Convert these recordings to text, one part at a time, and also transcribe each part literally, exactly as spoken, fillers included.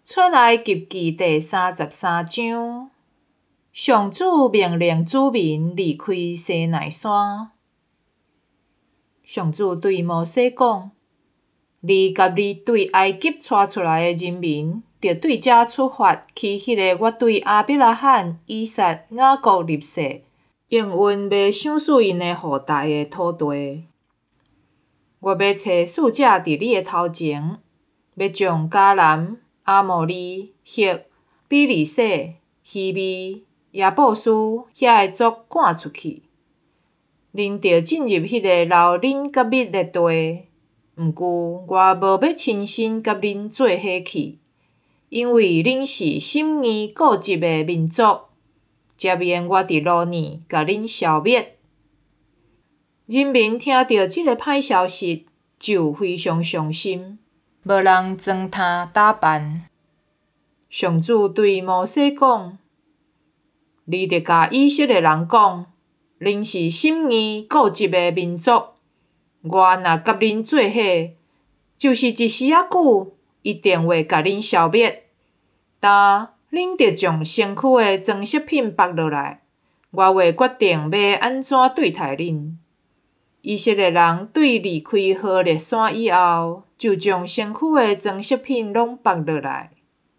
出来及记第三十三章，上主命令子民离开西奈山。上主对摩西讲：“你甲你对埃及带出来的人民，着对遮出发，去迄个我对亚伯拉罕、以撒、雅各立誓，永远袂赏赐因的后代的土地。我要找使者伫你的头前，要将迦南、阿摩利、赫、比利洗、希米、耶布斯遐个族赶出去。恁着进入迄个留恁甲蜜的地，毋过我无要亲身甲恁做伙去，因为恁是心硬固执的民族，才免我伫路年甲恁消灭。”人民听到即个歹消息，就非常伤心，无人装他打扮。上主对摩西讲：“你着甲以色列人讲，恁是心硬固执的民族，我若甲恁做伙，就是一时仔久，一定会甲恁消灭。但恁着将身躯的装饰品剥落来，我会决定要安怎对待恁。”以色列人对离开何烈山以后，就将身躯的装饰品拢剥落来。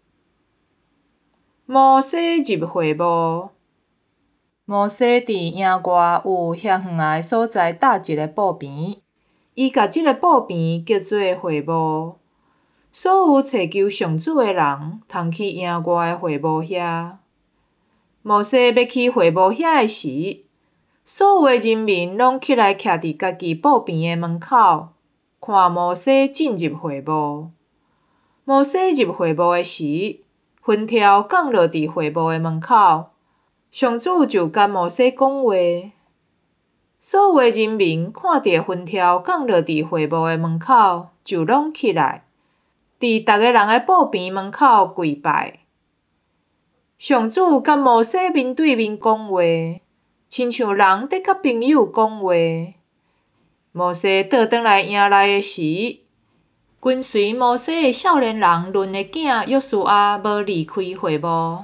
摩西入会幕。摩西伫营外有遐远的所在搭一个布棚，伊甲即个布棚叫做会幕。所有祈求上主的人，通去营外的会幕遐。摩西要去会幕遐的时，所有的人民拢起来徛伫家己布棚的门口，看摩西进入会幕。摩西入会幕的时，云条降落伫会幕的门口，上主就甲摩西讲话。所有的人民看到云条降落伫会幕的门口，就拢起来，伫逐个人的布棚门口跪拜。上主甲摩西面对面讲话，亲像人伫甲朋友讲话。摩西倒转来营内的时，跟随摩西的少年人伦的囝约书亚无离开会幕。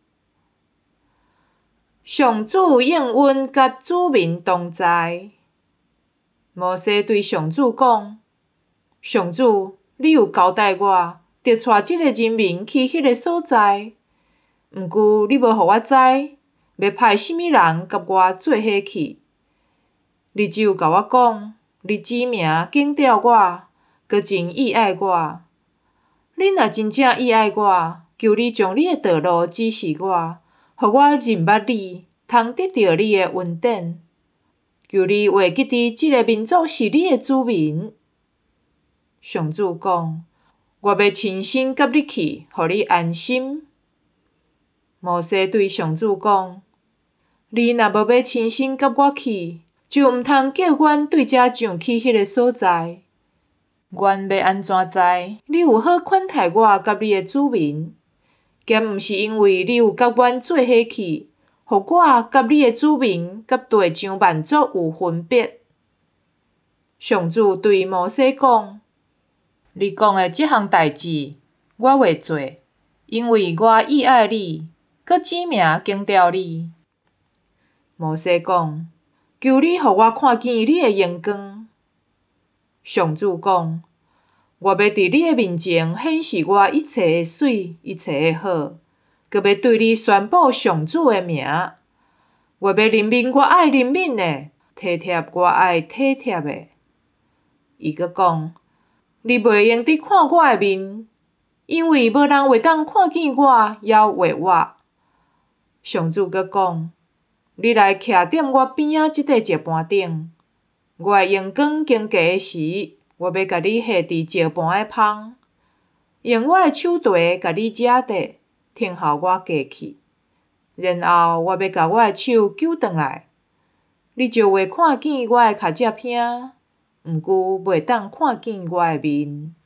上主应允甲子民同在。摩西对上主讲：“上主，你有交代我，着带即个人民去迄个所在。毋过你无互我知，要派甚物人甲我做伙去。你只有甲我讲，你指名警告我，阁真意爱我。你若真正意爱我，求你将你的道路指示我，互我认捌你，通得到你的恩典。求你画记伫即个民族是你的子民。”上主讲：“我要亲身甲你去，互你安心。”摩西对上主讲：“你若无要亲身甲我去，就毋通叫阮对遮上去迄个所在。阮要安怎知你有好款待我甲你的子民？兼毋是因为你有甲阮做伙去，互我甲你的子民甲地上万族有分别。”上主对摩西讲：“你讲的即项代志，我会做，因为我意爱你，阁指名警告你。”摩西讲：“求你互我看见你的荣光。”上主讲：“我要伫你的面前显示我一切的水，一切的好，阁要对你宣布上主的名。我要怜悯我爱怜悯的，体贴我爱体贴的。”伊阁讲：“你袂用得看我的面，因为无人会当看见我，还画我。”上主阁讲：“你来徛踮我边仔即块石盘顶，我的阳光经过的时，我要甲你下伫石盘的芳，用我的手蹄甲你遮地，停候我过去。然后我要甲我的手揪转来，你就会看见我的脚趾片，毋过袂当看见我的面。”